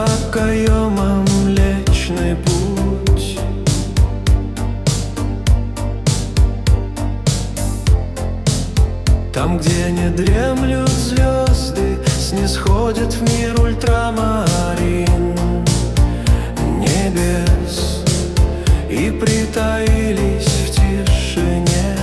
окоема Млечный Путь. Там, где не дремлют звезды, снисходит в мир ультрамарин небес и притаились в тишине.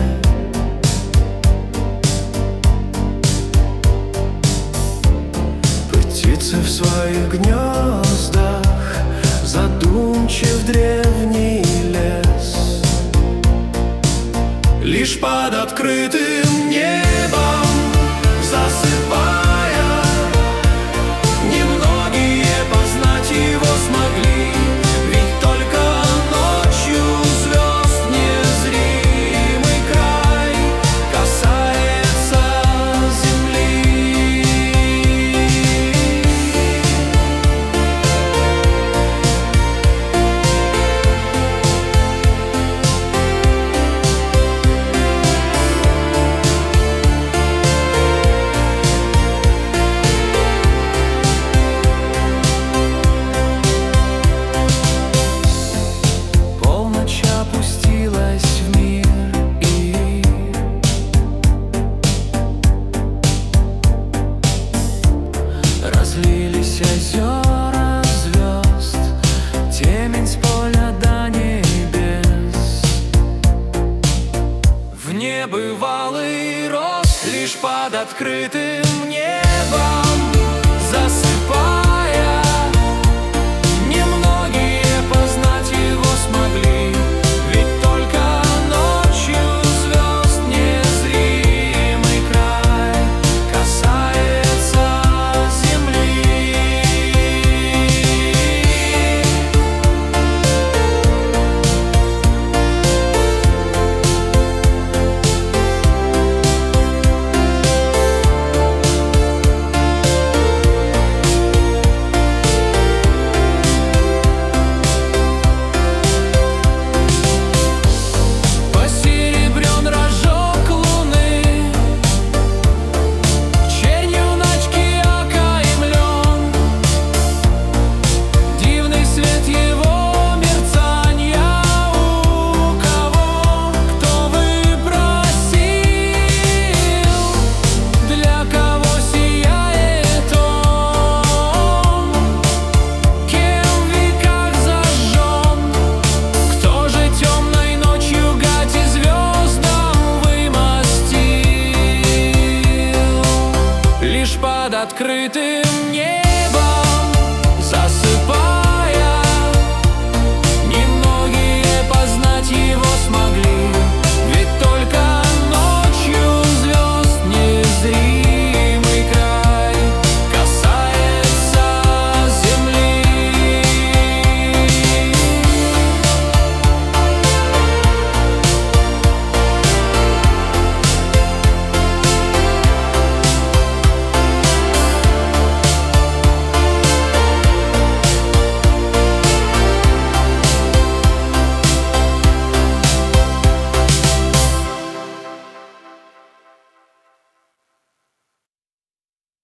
Птицы в своих гнездах, задумчив древний лес. Лишь под открытым небом засыпая, немногие познать его смогли. Ведь только ночью звезд незримый край касается земли. Опустилась в мир и разлились озера звезд, темень с поля до небес. В небывалый рост лишь под открытым